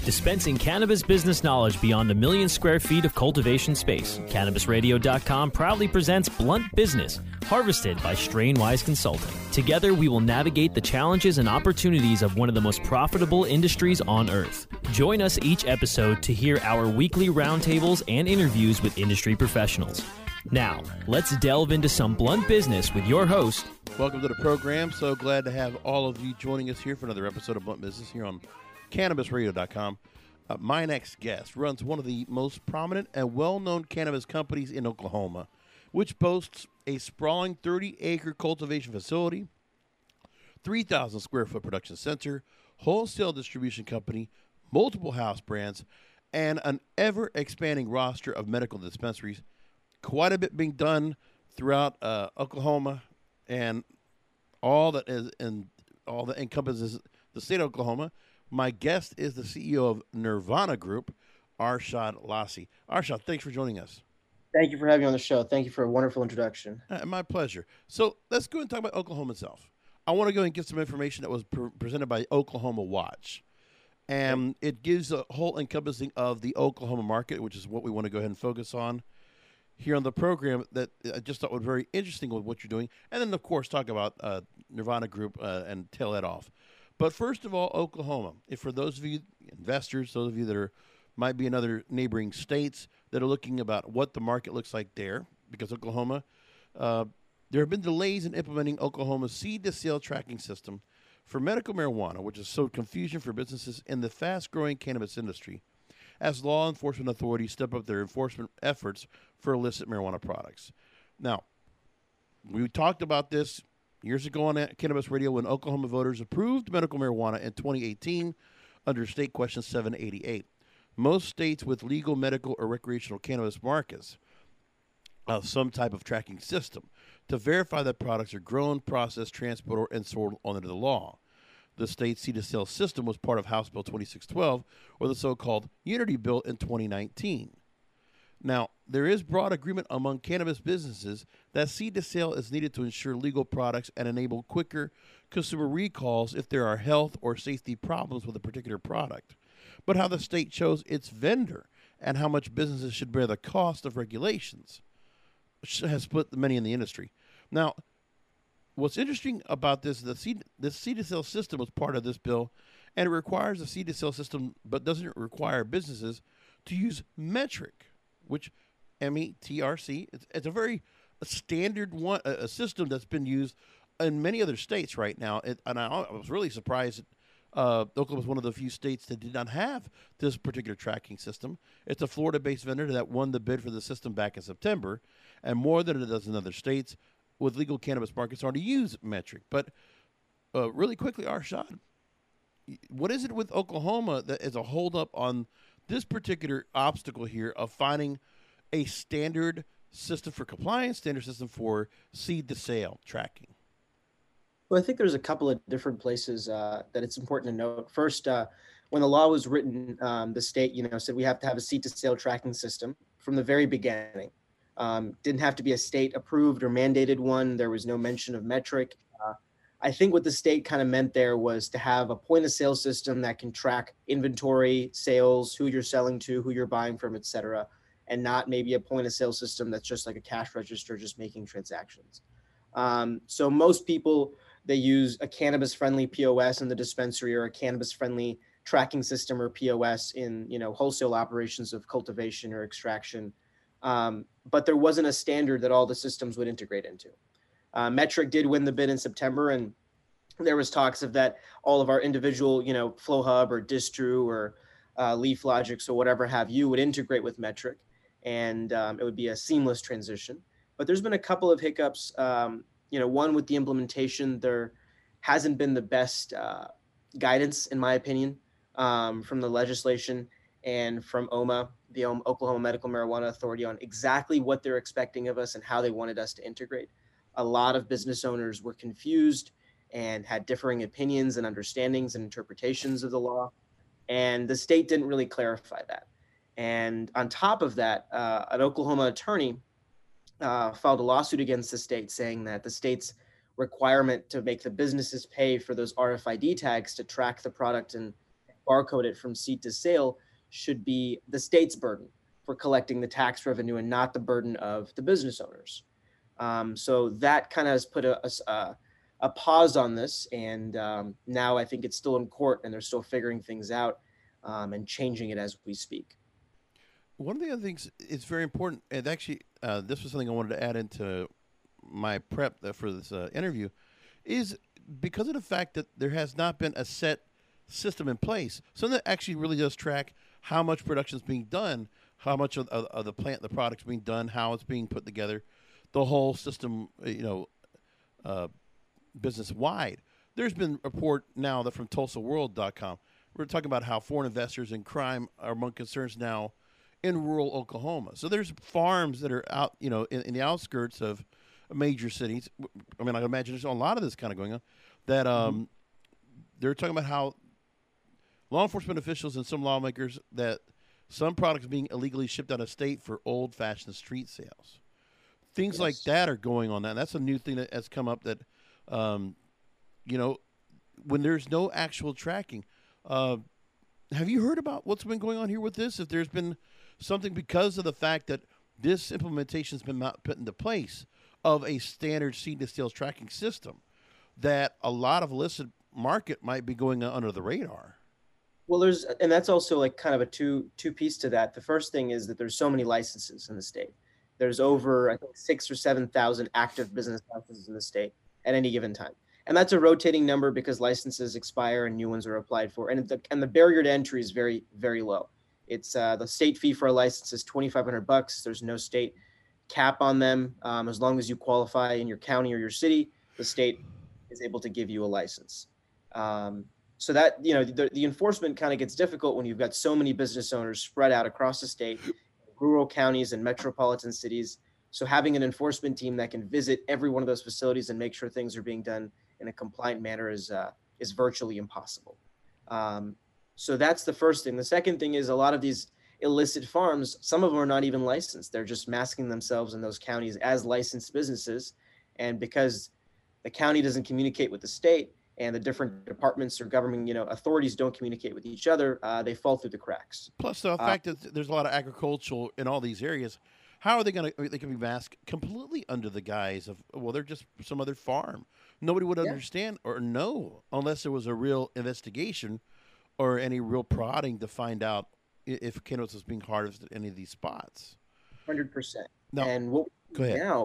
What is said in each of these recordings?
Dispensing cannabis business knowledge beyond 1 million square feet of cultivation space, CannabisRadio.com proudly presents Blunt Business, harvested by Strainwise Consulting. Together, we will navigate the challenges and opportunities of one of the most profitable industries on earth. Join us each episode to hear our weekly roundtables and interviews with industry professionals. Now, let's delve into some blunt business with your host. Welcome to the program. So glad to have all of you joining us here for another episode of Blunt Business here on CannabisRadio.com. My next guest runs one of the most prominent and well-known cannabis companies in Oklahoma, which boasts a sprawling 30-acre cultivation facility, 3,000 square foot production center, wholesale distribution company, multiple house brands, and an ever-expanding roster of medical dispensaries. Quite a bit being done throughout Oklahoma and all that encompasses the state of Oklahoma. My guest is the CEO of Nirvana Group, Arshad Lassi. Arshad, thanks for joining us. Thank you for having me on the show. Thank you for a wonderful introduction. My pleasure. So let's go and talk about Oklahoma itself. I want to go and get some information that was presented by Oklahoma Watch. And it gives a whole encompassing of the Oklahoma market, which is what we want to go ahead and focus on here on the program, that I just thought was very interesting with what you're doing. And then, of course, talk about Nirvana Group and tail that off. But first of all, Oklahoma. If for those of you investors, those of you that might be in other neighboring states that are looking about what the market looks like there, because Oklahoma, there have been delays in implementing Oklahoma's seed-to-sale tracking system for medical marijuana, which has sowed confusion for businesses in the fast-growing cannabis industry, as law enforcement authorities step up their enforcement efforts for illicit marijuana products. Now, we talked about this years ago on Cannabis Radio when Oklahoma voters approved medical marijuana in 2018 under State Question 788. Most states with legal medical or recreational cannabis markets have some type of tracking system to verify that products are grown, processed, transported, and sold under the law. The state's seed-to-sale system was part of House Bill 2612, or the so-called Unity Bill in 2019. Now, there is broad agreement among cannabis businesses that seed-to-sale is needed to ensure legal products and enable quicker consumer recalls if there are health or safety problems with a particular product. But how the state chose its vendor and how much businesses should bear the cost of regulations has split many in the industry. Now, what's interesting about this is the seed-to-sale system was part of this bill, and it requires a seed-to-sale system but doesn't require businesses to use Metrc, which METRC. It's a very standard one, a system that's been used in many other states right now. And I was really surprised that Oklahoma was one of the few states that did not have this particular tracking system. It's a Florida-based vendor that won the bid for the system back in September, and more than a dozen other states with legal cannabis markets already use Metrc. But really quickly, Arshad, what is it with Oklahoma that is a holdup on this particular obstacle here of finding a standard system for compliance, standard system for seed-to-sale tracking? Well, I think there's a couple of different places that it's important to note. First, when the law was written, the state, said we have to have a seed-to-sale tracking system from the very beginning. Didn't have to be a state-approved or mandated one. There was no mention of Metrc. I think what the state kind of meant there was to have a point-of-sale system that can track inventory, sales, who you're selling to, who you're buying from, et cetera, and not maybe a point-of-sale system that's just like a cash register, just making transactions. So most people, they use a cannabis-friendly POS in the dispensary or a cannabis-friendly tracking system or POS in, wholesale operations of cultivation or extraction. But there wasn't a standard that all the systems would integrate into. Metrc did win the bid in September, and there was talks of that all of our individual, FlowHub or Distru or LeafLogix or whatever have you would integrate with Metrc, and it would be a seamless transition. But there's been a couple of hiccups. One with the implementation, there hasn't been the best guidance, in my opinion, from the legislation and from OMA, the Oklahoma Medical Marijuana Authority, on exactly what they're expecting of us and how they wanted us to integrate. A lot of business owners were confused and had differing opinions and understandings and interpretations of the law. And the state didn't really clarify that. And on top of that, an Oklahoma attorney filed a lawsuit against the state saying that the state's requirement to make the businesses pay for those RFID tags to track the product and barcode it from seed to sale should be the state's burden for collecting the tax revenue and not the burden of the business owners. So that kind of has put a pause on this. And now I think it's still in court and they're still figuring things out and changing it as we speak. One of the other things is very important, and actually this was something I wanted to add into my prep for this interview, is because of the fact that there has not been a set system in place, something that actually really does track how much production is being done, how much of the plant, the product's being done, how it's being put together, the whole system, business-wide. There's been a report now that from TulsaWorld.com, we're talking about how foreign investors and crime are among concerns now in rural Oklahoma. So there's farms that are out, in the outskirts of major cities. I mean, I imagine there's a lot of this kind of going on, that they're talking about how law enforcement officials and some lawmakers that some products being illegally shipped out of state for old-fashioned street sales. Things like that are going on. And that's a new thing that has come up that, when there's no actual tracking. Have you heard about what's been going on here with this? If there's been something because of the fact that this implementation has been not put into place of a standard seed to sales tracking system, that a lot of illicit market might be going under the radar. Well, and that's also like kind of a two piece to that. The first thing is that there's so many licenses in the state. There's over, I think, 6,000 or 7,000 active business licenses in the state at any given time. And that's a rotating number because licenses expire and new ones are applied for. And the barrier to entry is very, very low. It's the state fee for a license is $2,500. There's no state cap on them. As long as you qualify in your county or your city, the state is able to give you a license. So that, the enforcement kind of gets difficult when you've got so many business owners spread out across the state, rural counties and metropolitan cities. So having an enforcement team that can visit every one of those facilities and make sure things are being done in a compliant manner is virtually impossible. So that's the first thing. The second thing is a lot of these illicit farms, some of them are not even licensed. They're just masking themselves in those counties as licensed businesses. And because the county doesn't communicate with the state and the different departments or government, authorities don't communicate with each other, they fall through the cracks. Plus the fact that there's a lot of agricultural in all these areas. How are they they can be masked completely under the guise of, well, they're just some other farm. Nobody would understand or know unless there was a real investigation or any real prodding to find out if cannabis was being harvested at any of these spots. 100%. No, and what go ahead. Now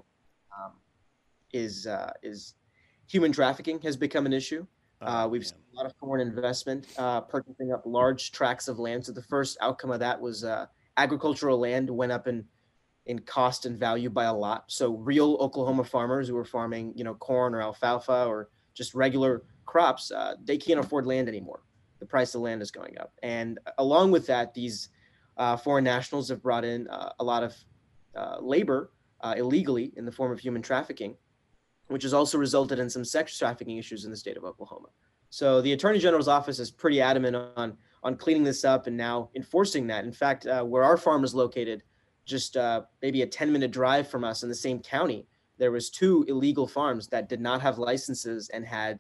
is human trafficking has become an issue. We've seen a lot of foreign investment purchasing up large tracts of land. So the first outcome of that was agricultural land went up in cost and value by a lot. So real Oklahoma farmers who were farming, corn or alfalfa or just regular crops, they can't afford land anymore. The price of land is going up. And along with that, these foreign nationals have brought in a lot of labor illegally in the form of human trafficking, which has also resulted in some sex trafficking issues in the state of Oklahoma. So the Attorney General's office is pretty adamant on cleaning this up and now enforcing that. In fact, where our farm is located, just maybe a 10-minute drive from us in the same county, there was 2 illegal farms that did not have licenses and had,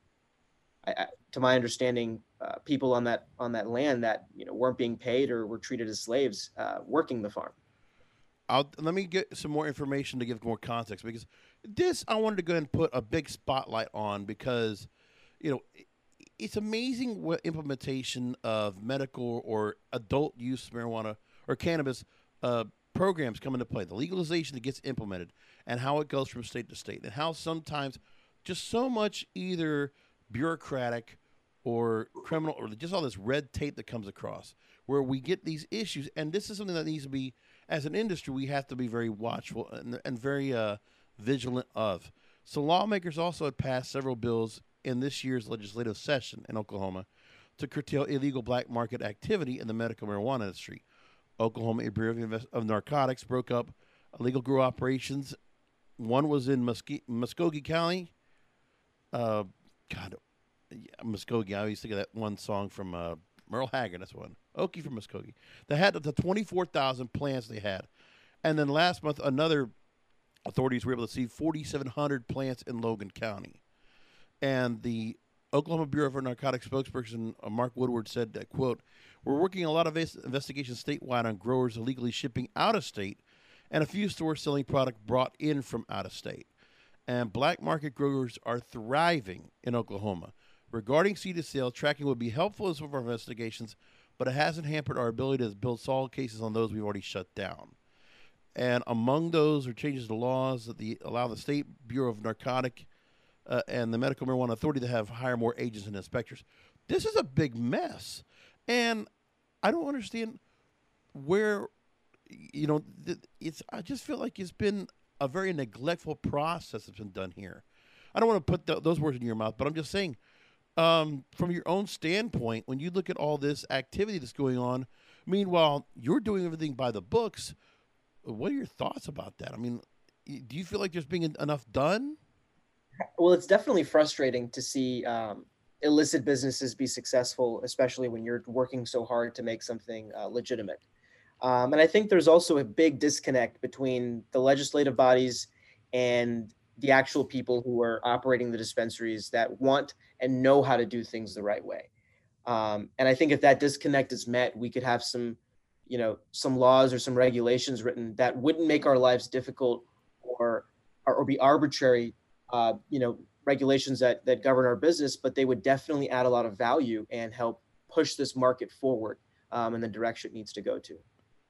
to my understanding, people on that land that weren't being paid or were treated as slaves working the farm. Let me get some more information to give more context, because this I wanted to go ahead and put a big spotlight on, because it's amazing what implementation of medical or adult use marijuana or cannabis programs come into play, the legalization that gets implemented and how it goes from state to state, and how sometimes just so much either bureaucratic or criminal or just all this red tape that comes across where we get these issues. And this is something that needs to be, as an industry, we have to be very watchful and very vigilant of. So lawmakers also had passed several bills in this year's legislative session in Oklahoma to curtail illegal black market activity in the medical marijuana industry. Oklahoma Bureau of Narcotics broke up illegal grow operations. One was in Muskogee County. Muskogee. I always think of that one song from Merle Haggard. That's one. Okie from Muskogee. They had the 24,000 plants they had. And then last month, another authorities were able to see 4,700 plants in Logan County. And the Oklahoma Bureau of Narcotics spokesperson Mark Woodward said that, quote, "We're working a lot of investigations statewide on growers illegally shipping out of state and a few stores selling product brought in from out of state. And black market growers are thriving in Oklahoma. Regarding seed to sale, tracking would be helpful in some of our investigations, but it hasn't hampered our ability to build solid cases on those we've already shut down. And among those are changes to laws that allow the State Bureau of Narcotic and the Medical Marijuana Authority to hire more agents and inspectors." This is a big mess. And I don't understand where, I just feel like it's been a very neglectful process that's been done here. I don't want to put those words in your mouth, but I'm just saying, from your own standpoint, when you look at all this activity that's going on, meanwhile, you're doing everything by the books. What are your thoughts about that? I mean, do you feel like there's being enough done? Well, it's definitely frustrating to see illicit businesses be successful, especially when you're working so hard to make something legitimate. And I think there's also a big disconnect between the legislative bodies and the actual people who are operating the dispensaries that want and know how to do things the right way. And I think if that disconnect is met, we could have some laws or some regulations written that wouldn't make our lives difficult or be arbitrary, regulations that govern our business, but they would definitely add a lot of value and help push this market forward in the direction it needs to go to.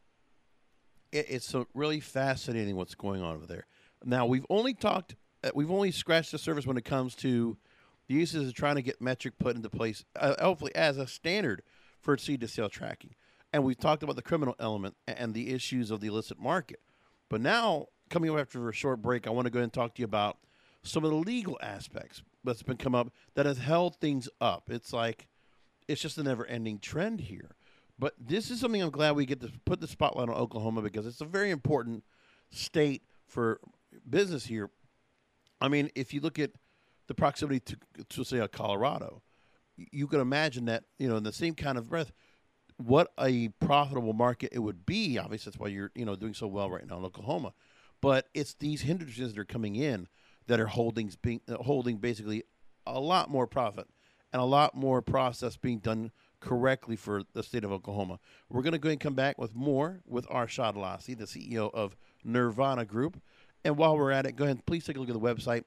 It's so really fascinating what's going on over there. Now, we've only scratched the surface when it comes to the uses of trying to get metric put into place, hopefully as a standard for seed to sale tracking. And we've talked about the criminal element and the issues of the illicit market. But now, coming up after a short break, I want to go ahead and talk to you about some of the legal aspects that's been come up that has held things up. It's just a never-ending trend here. But this is something I'm glad we get to put the spotlight on Oklahoma, because it's a very important state for business here. I mean, if you look at the proximity to say, Colorado, you can imagine that, in the same kind of breath, what a profitable market it would be. Obviously, that's why you're, doing so well right now in Oklahoma. But it's these hindrances that are coming in that are holding basically a lot more profit and a lot more process being done correctly for the state of Oklahoma. We're going to go ahead and come back with more with Arshad Lassi, the CEO of Nirvana Group. And while we're at it, go ahead and please take a look at the website,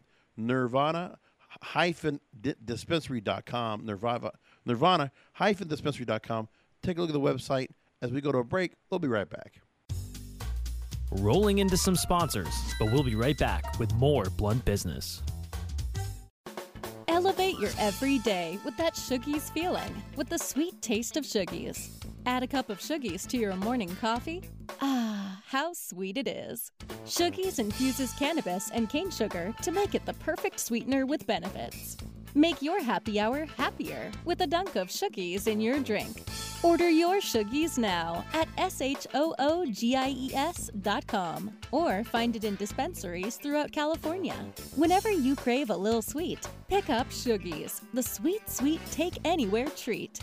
nirvana-dispensary.com, nirvana-dispensary.com. Take a look at the website. As we go to a break, we'll be right back. Rolling into some sponsors, but we'll be right back with more Blunt Business. Elevate your everyday with that Shoogies feeling, with the sweet taste of Shoogies. Add a cup of Shoogies to your morning coffee. Ah, how sweet it is. Shoogies infuses cannabis and cane sugar to make it the perfect sweetener with benefits. Make your happy hour happier with a dunk of Shoogies in your drink. Order your Shoogies now at shoogies.com or find it in dispensaries throughout California. Whenever you crave a little sweet, pick up Shoogies, the sweet, sweet take-anywhere treat.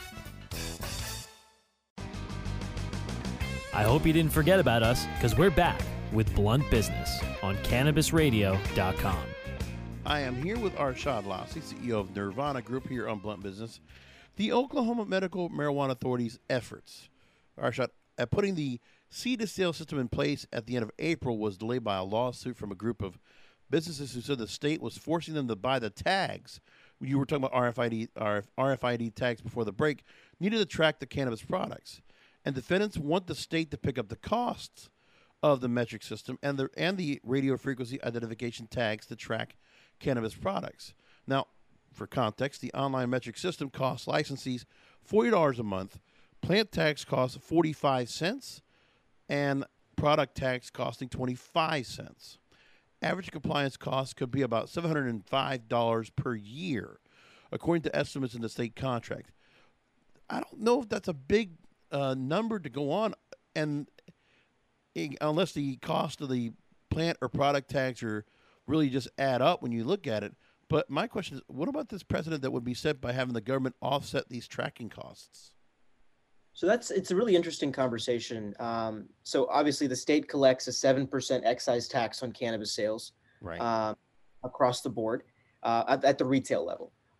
I hope you didn't forget about us, because we're back with Blunt Business on CannabisRadio.com. I am here with Arshad Lassi, CEO of Nirvana Group, here on Blunt Business. The Oklahoma Medical Marijuana Authority's efforts, Arshad, at putting the seed-to-sale system in place at the end of April was delayed by a lawsuit from a group of businesses who said the state was forcing them to buy the tags. You were talking about RFID tags before the break, needed to track the cannabis products. And defendants want the state to pick up the costs of the metric system and the radio frequency identification tags to track cannabis products. Now, for context, the online metric system costs licensees $40 a month, plant tags cost 45 cents, and product tags costing 25 cents. Average compliance costs could be about $705 per year, according to estimates in the state contract. I don't know if that's a big number to go on, and unless the cost of the plant or product tags are really just add up when you look at it. But my question is, what about this precedent that would be set by having the government offset these tracking costs? So it's a really interesting conversation. So obviously the state collects a 7% excise tax on cannabis sales, right, across the board at the retail level.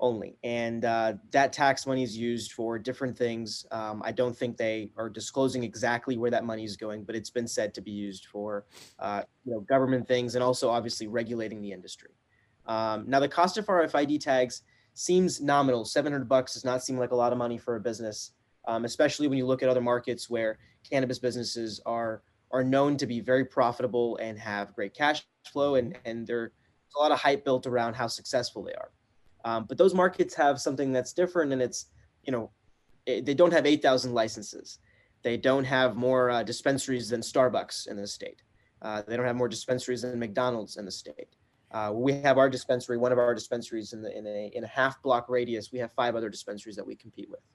only. And that tax money is used for different things. I don't think they are disclosing exactly where that money is going, but it's been said to be used for government things and also obviously regulating the industry. Now, the cost of RFID tags seems nominal. $700 does not seem like a lot of money for a business, especially when you look at other markets where cannabis businesses are known to be very profitable and have great cash flow, and there's a lot of hype built around how successful they are. But those markets have something that's different, and it's, they don't have 8,000 licenses. They don't have more dispensaries than Starbucks in the state. They don't have more dispensaries than McDonald's in the state. We have our dispensary, one of our dispensaries in a half block radius. We have 5 other dispensaries that we compete with.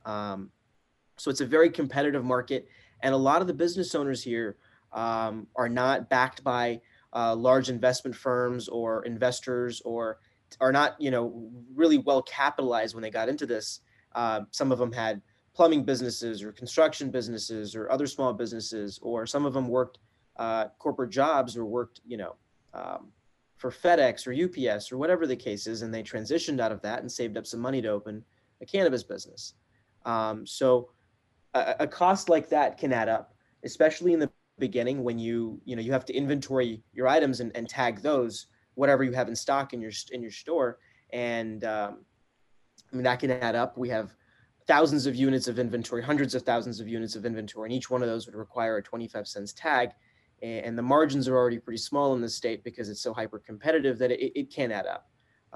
So it's a very competitive market, and a lot of the business owners here are not backed by large investment firms or investors, or are not, really well capitalized when they got into this. Some of them had plumbing businesses or construction businesses or other small businesses, or some of them worked corporate jobs or worked, for FedEx or UPS or whatever the case is, and they transitioned out of that and saved up some money to open a cannabis business. So a cost like that can add up, especially in the beginning when you have to inventory your items and tag those, whatever you have in stock in your store. And that can add up. We have thousands of units of inventory, hundreds of thousands of units of inventory, and each one of those would require a 25 cents tag. And the margins are already pretty small in this state because it's so hyper competitive that it can add up.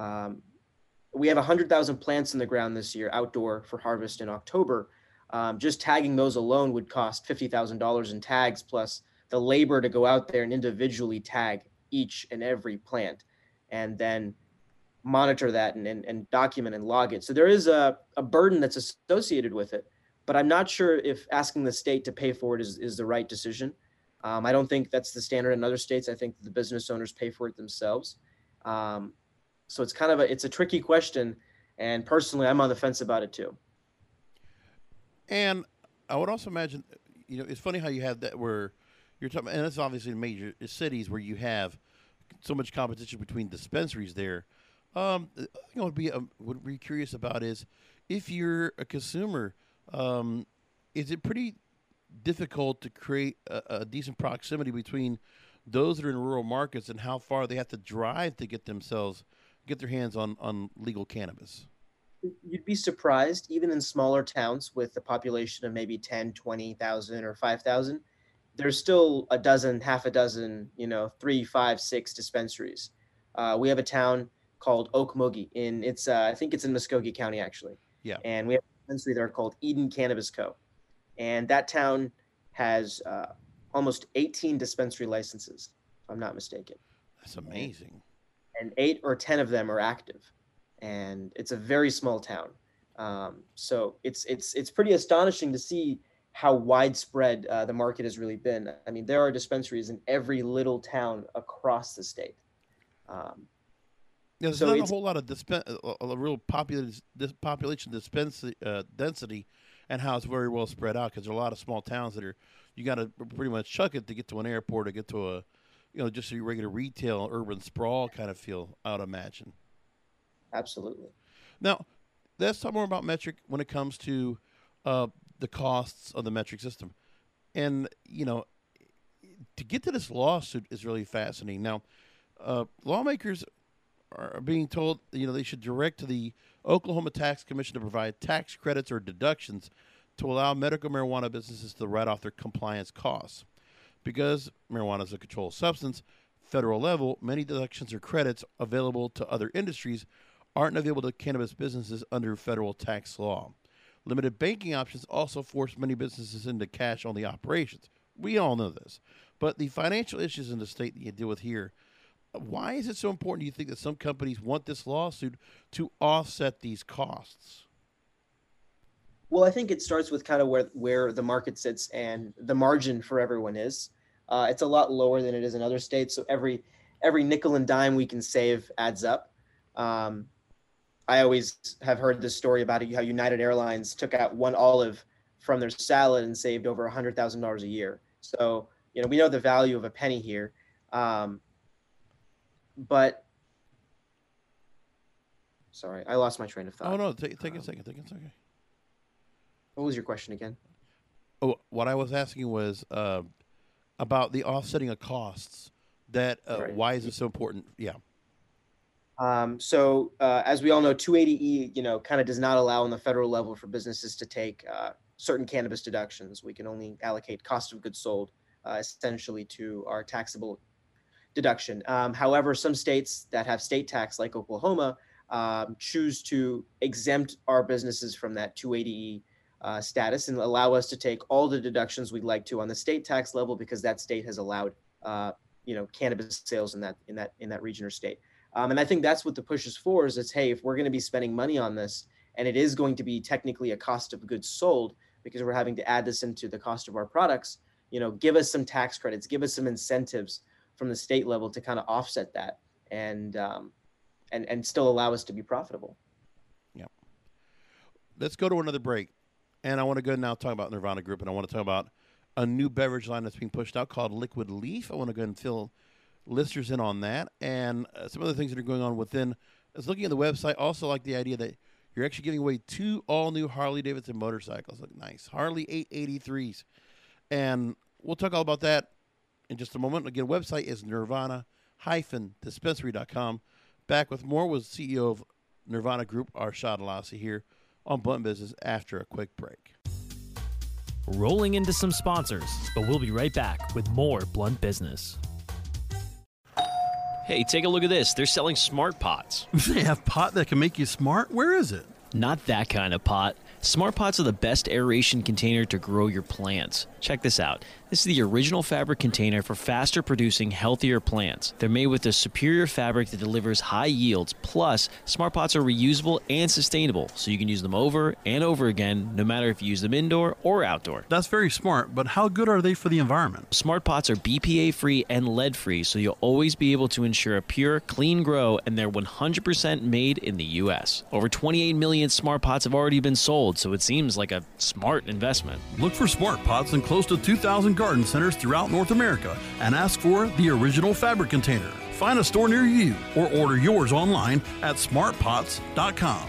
We have 100,000 plants in the ground this year, outdoor, for harvest in October. Just tagging those alone would cost $50,000 in tags, plus the labor to go out there and individually tag each and every plant, and then monitor that and document and log it. So there is a burden that's associated with it, but I'm not sure if asking the state to pay for it is the right decision. I don't think that's the standard in other states. I think the business owners pay for it themselves. So it's it's a tricky question, and personally, I'm on the fence about it too. And I would also imagine, it's funny how you have that where you're talking, and it's obviously in major cities where you have so much competition between dispensaries there. The thing I would be curious about is, if you're a consumer, is it pretty difficult to create a decent proximity between those that are in rural markets and how far they have to drive to get their hands on legal cannabis? You'd be surprised, even in smaller towns with a population of maybe 10, 20,000 or 5,000, there's still a dozen, half a dozen, 3, 5, 6 dispensaries. We have a town called Okmulgee I think it's in Muskogee County, actually. Yeah. And we have a dispensary there called Eden Cannabis Co. And that town has almost 18 dispensary licenses, if I'm not mistaken. That's amazing. And 8 or 10 of them are active. And it's a very small town. So it's pretty astonishing to see how widespread the market has really been. I mean, there are dispensaries in every little town across the state. There's not a whole lot of a real population density, and how it's very well spread out, because there are a lot of small towns that you got to pretty much chuck it to get to an airport, or get to just a regular retail urban sprawl kind of feel, I would imagine. Absolutely. Now, let's talk more about Metrc when it comes to the costs of the Metrc system. And, to get to this lawsuit is really fascinating. Now, lawmakers are being told, they should direct to the Oklahoma Tax Commission to provide tax credits or deductions to allow medical marijuana businesses to write off their compliance costs. Because marijuana is a controlled substance, federal level, many deductions or credits available to other industries aren't available to cannabis businesses under federal tax law. Limited banking options also force many businesses into cash-only operations. We all know this. But the financial issues in the state that you deal with here, why is it so important, do you think, that some companies want this lawsuit to offset these costs? Well, I think it starts with kind of where the market sits and the margin for everyone is. It's a lot lower than it is in other states. So every nickel and dime we can save adds up. I always have heard this story about how United Airlines took out one olive from their salad and saved over $100,000 a year. So, we know the value of a penny here. But Sorry, I lost my train of thought. Oh no, take a second. Take a second. What was your question again? Oh, what I was asking was about the offsetting of costs. That Right. why is it so important? Yeah. As we all know, 280E, kind of does not allow on the federal level for businesses to take certain cannabis deductions. We can only allocate cost of goods sold essentially to our taxable deduction. However, some states that have state tax, like Oklahoma, choose to exempt our businesses from that 280E status and allow us to take all the deductions we'd like to on the state tax level because that state has allowed, cannabis sales in that region or state. And I think that's what the push is for. Is it's, hey, if we're going to be spending money on this, and it is going to be technically a cost of goods sold because we're having to add this into the cost of our products, give us some tax credits, give us some incentives from the state level to kind of offset that and still allow us to be profitable. Yeah. Let's go to another break. And I want to go now talk about Nirvana Group, and I want to talk about a new beverage line that's being pushed out called Liquid Leaf. I want to go ahead and fill listeners in on that. And some other things that are going on within. I was looking at the website, also like the idea that you're actually giving away 2 all-new Harley-Davidson motorcycles. Look nice. Harley 883s. And we'll talk all about that in just a moment. Again, website is nirvana-dispensary.com. Back with more with CEO of Nirvana Group, Arshad Alassi, here on Blunt Business after a quick break. Rolling into some sponsors, but we'll be right back with more Blunt Business. Hey, take a look at this. They're selling smart pots. They have pot that can make you smart? Where is it? Not that kind of pot. Smart pots are the best aeration container to grow your plants. Check this out. This is the original fabric container for faster producing, healthier plants. They're made with a superior fabric that delivers high yields. Plus, smart pots are reusable and sustainable, so you can use them over and over again, no matter if you use them indoor or outdoor. That's very smart, but how good are they for the environment? Smart pots are BPA-free and lead-free, so you'll always be able to ensure a pure, clean grow, and they're 100% made in the U.S. Over 28 million smart pots have already been sold, so it seems like a smart investment. Look for smart pots in close to 2,000 garden centers throughout North America and ask for the original fabric container. Find a store near you or order yours online at smartpots.com.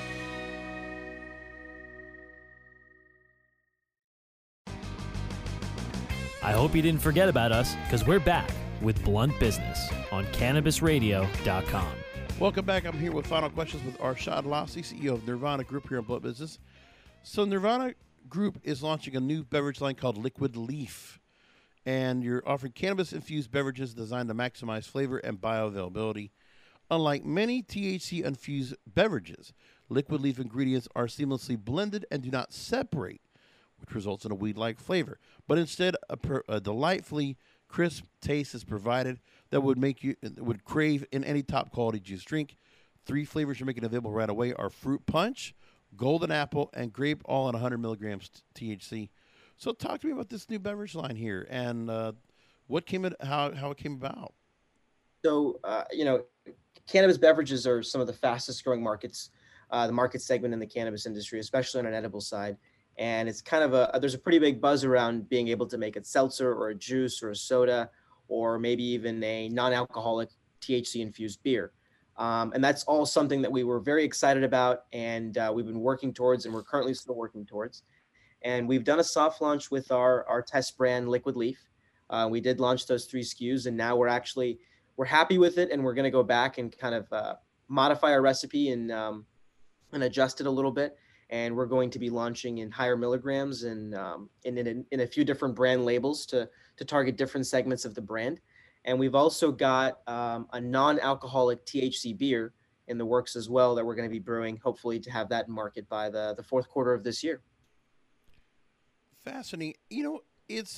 I hope you didn't forget about us, because we're back with Blunt Business on CannabisRadio.com. Welcome back. I'm here with final questions with Arshad Alassi, CEO of Nirvana Group here on Blunt Business. So Nirvana Group is launching a new beverage line called Liquid Leaf, and you're offering cannabis-infused beverages designed to maximize flavor and bioavailability. Unlike many THC-infused beverages, Liquid Leaf ingredients are seamlessly blended and do not separate, which results in a weed-like flavor. But instead, a delightfully crisp taste is provided that would crave in any top-quality juice drink. 3 flavors you're making available right away are fruit punch, golden apple, and grape, all at 100 milligrams THC. So talk to me about this new beverage line here and how it came about. So, cannabis beverages are some of the fastest growing markets, the market segment in the cannabis industry, especially on an edible side. And it's kind of there's a pretty big buzz around being able to make it seltzer or a juice or a soda, or maybe even a non-alcoholic THC infused beer. And that's all something that we were very excited about, and we've been working towards, and we're currently still working towards. And we've done a soft launch with our test brand Liquid Leaf. We did launch those 3 SKUs, and now we're happy with it, and we're going to go back and kind of modify our recipe and adjust it a little bit. And we're going to be launching in higher milligrams and in a few different brand labels to target different segments of the brand. And we've also got a non-alcoholic THC beer in the works as well that we're going to be brewing, hopefully to have that in market by the 4th quarter of this year. Fascinating. It's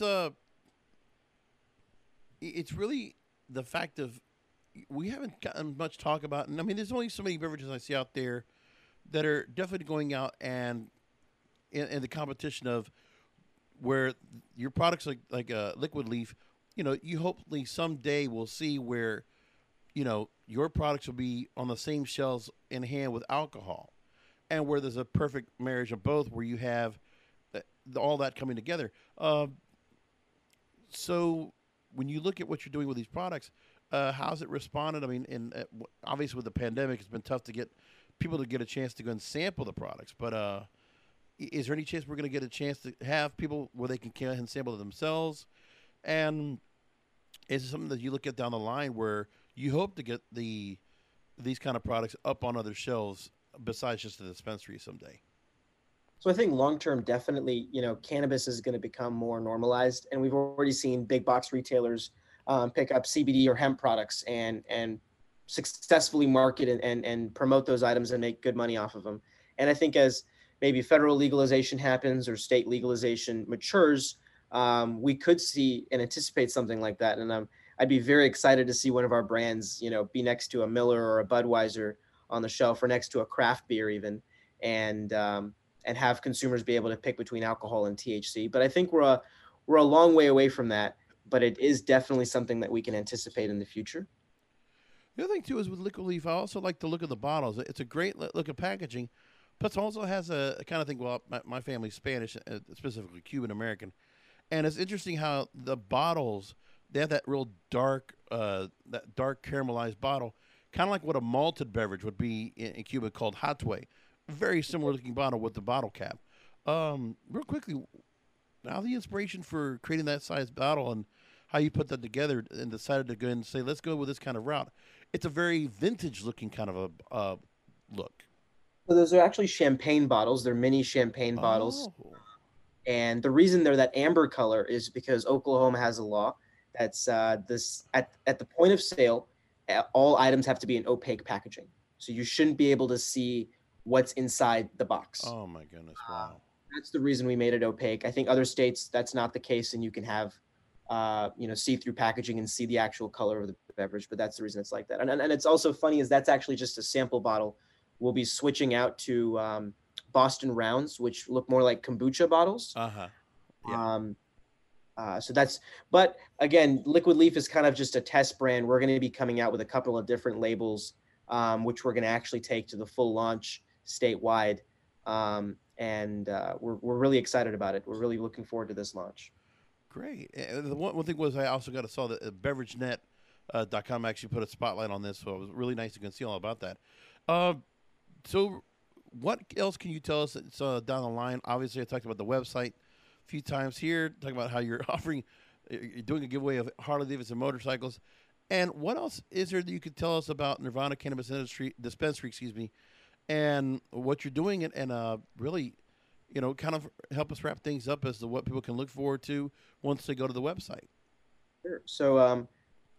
really the fact of we haven't gotten much talk about, and I mean, there's only so many beverages I see out there that are definitely going out and in the competition of where your products like Liquid Leaf, you hopefully someday will see where, your products will be on the same shelves in hand with alcohol, and where there's a perfect marriage of both, where you have all that coming together. So when you look at what you're doing with these products, how's it responded? I mean, obviously with the pandemic, it's been tough to get people to get a chance to go and sample the products. But is there any chance we're going to get a chance to have people where they can come and sample it themselves? And is it something that you look at down the line where you hope to get these kind of products up on other shelves besides just the dispensary someday? So I think long term, definitely, cannabis is going to become more normalized, and we've already seen big box retailers pick up CBD or hemp products and successfully market and promote those items and make good money off of them. And I think as maybe federal legalization happens or state legalization matures, we could see and anticipate something like that. And I'd be very excited to see one of our brands, be next to a Miller or a Budweiser on the shelf, or next to a craft beer even, and have consumers be able to pick between alcohol and THC. But I think we're a long way away from that, but it is definitely something that we can anticipate in the future. The other thing too is with Liquid Leaf, I also like to look at the bottles. It's a great look at packaging, plus also has a kind of thing. Well, my family's Spanish, specifically Cuban American, and it's interesting how the bottles, they have that real dark caramelized bottle, kind of like what a malted beverage would be in Cuba called Hatway. Very similar looking bottle with the bottle cap. Real quickly, how the inspiration for creating that size bottle and how you put that together and decided to go and say, let's go with this kind of route. It's a very vintage looking kind of a look. So those are actually champagne bottles. They're mini champagne bottles. Oh. And the reason they're that amber color is because Oklahoma has a law that's this at the point of sale, all items have to be in opaque packaging. So you shouldn't be able to see what's inside the box. Oh my goodness! Wow. That's the reason we made it opaque. I think other states that's not the case, and you can have see-through packaging and see the actual color of the beverage. But that's the reason it's like that. And it's also funny is that's actually just a sample bottle. We'll be switching out to Boston Rounds, which look more like kombucha bottles. Yeah. So that's, but again, Liquid Leaf is kind of just a test brand. We're going to be coming out with a couple of different labels, which we're going to actually take to the full launch statewide. And we're really excited about it. We're really looking forward to this launch. Great. And the one thing was I also saw that BeverageNet.com actually put a spotlight on this, so it was really nice to see all about that. So what else can you tell us that's down the line? Obviously, I talked about the website a few times here, talking about how you're doing a giveaway of Harley-Davidson motorcycles. And what else is there that you could tell us about Nirvana Cannabis Dispensary, and what you're doing and really, kind of help us wrap things up as to what people can look forward to once they go to the website. Sure. So,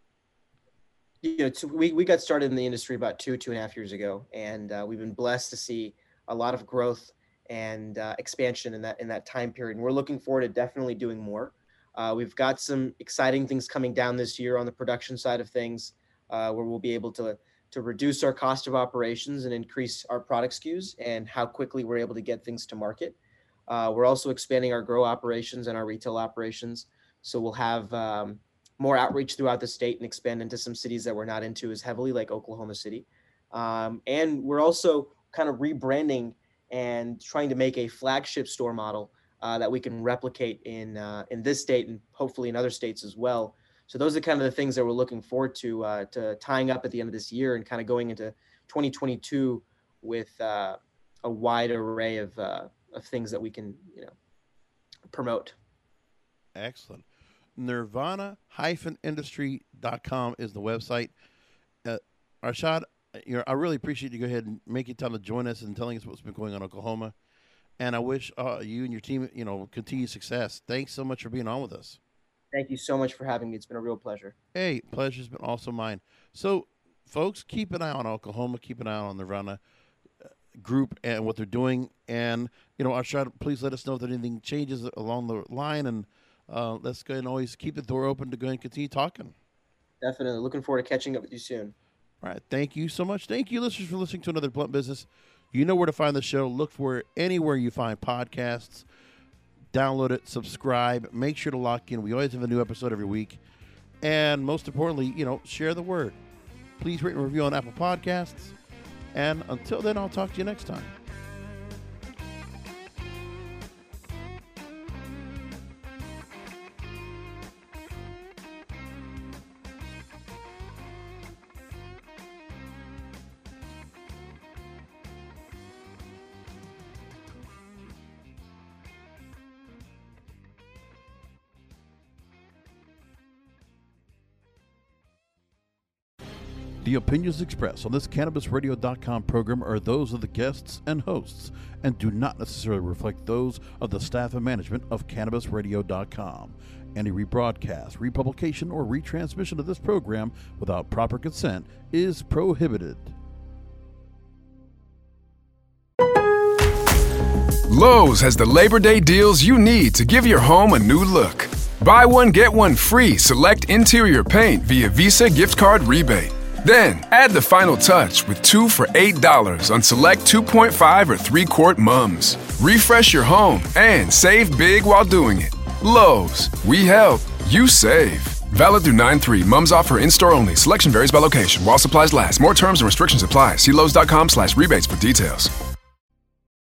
we got started in the industry about 2.5 years ago, and we've been blessed to see a lot of growth and expansion in that time period. And we're looking forward to definitely doing more. We've got some exciting things coming down this year on the production side of things, where we'll be able to reduce our cost of operations and increase our product SKUs and how quickly we're able to get things to market. We're also expanding our grow operations and our retail operations. So we'll have more outreach throughout the state and expand into some cities that we're not into as heavily, like Oklahoma City. And we're also kind of rebranding and trying to make a flagship store model that we can replicate in this state and hopefully in other states as well. So those are kind of the things that we're looking forward to tying up at the end of this year and kind of going into 2022 with a wide array of things that we can promote. Excellent. Nirvana-industry.com is the website. Arshad, I really appreciate you go ahead and make it time to join us and telling us what's been going on in Oklahoma. And I wish you and your team, continued success. Thanks so much for being on with us. Thank you so much for having me. It's been a real pleasure. Hey, pleasure's been also mine. So, folks, keep an eye on Oklahoma. Keep an eye on Nirvana group and what they're doing. And, Arshad, please let us know if anything changes along the line. And let's go ahead and always keep the door open to go and continue talking. Definitely. Looking forward to catching up with you soon. All right. Thank you so much. Thank you, listeners, for listening to another Blunt Business. You know where to find the show. Look for it anywhere you find podcasts. Download it, subscribe. Make sure to lock in. We always have a new episode every week. And most importantly, share the word. Please rate and review on Apple Podcasts. And until then, I'll talk to you next time. The opinions expressed on this CannabisRadio.com program are those of the guests and hosts and do not necessarily reflect those of the staff and management of CannabisRadio.com. Any rebroadcast, republication, or retransmission of this program without proper consent is prohibited. Lowe's has the Labor Day deals you need to give your home a new look. Buy one, get one free select interior paint via Visa gift card rebate. Then, add the final touch with 2 for $8 on select 2.5 or 3-quart mums. Refresh your home and save big while doing it. Lowe's. We help. You save. Valid through 9/3. Mums offer in-store only. Selection varies by location. While supplies last. More terms and restrictions apply. See Lowe's.com/rebates for details.